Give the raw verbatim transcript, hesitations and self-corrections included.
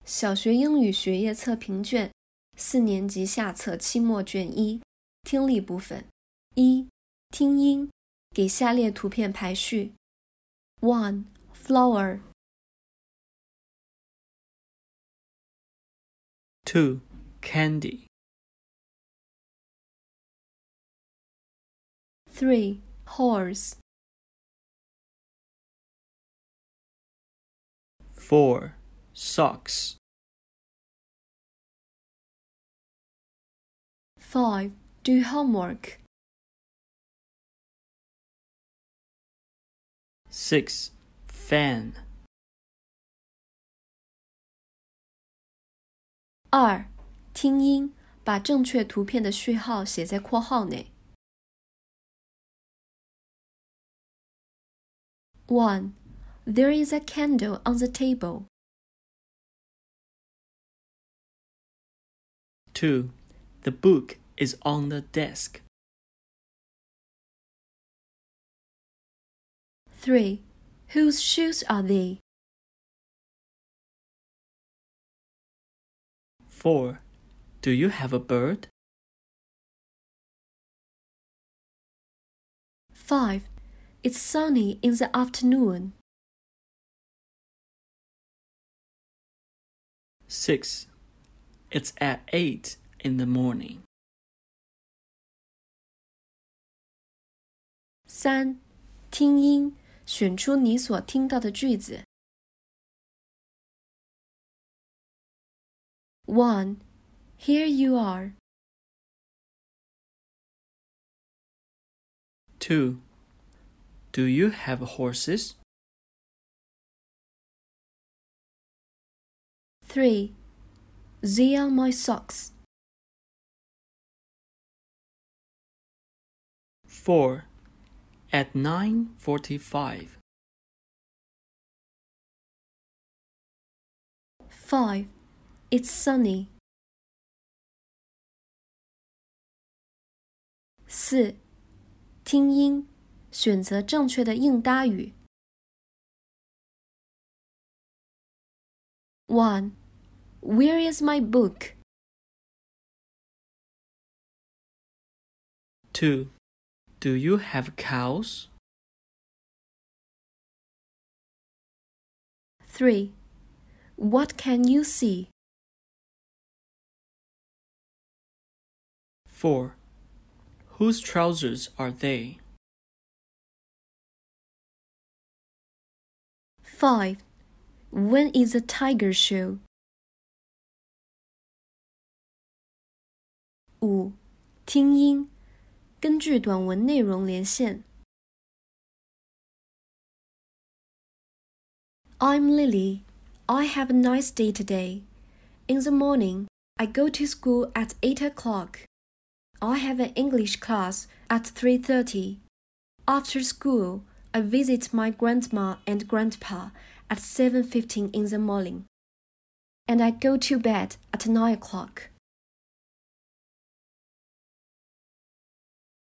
小学英语学业测评卷，四年级下册期末卷一，听力部分。一、听音，给下列图片排序。one. Flower. two. Candy. three. Horse. four. Socks. five. Do homework. six. Fan. 二、听音，把正确图片的序号写在括号内。one. There is a candle on the table. two. The book is on the desk. three. Whose shoes are they? four. Do you have a bird? five. It's sunny in the afternoon. six. It's at eight in the morning. 三、听音，选出你所听到的句子。one. Here you are. two. Do you have horses? three. They are my socks. four. At nine forty-five. five. It's sunny. 四、听音，选择正确的应答语。one. Where is my book? two. Do you have cows? three. What can you see? four. Whose trousers are they? five. When is the tiger show? 五、听音，根据短文内容连线。I'm Lily. I have a nice day today. In the morning, I go to school at eight o'clock. I have an English class at three thirty. After school, I visit my grandma and grandpa at seven fifteen in the morning. And I go to bed at nine o'clock.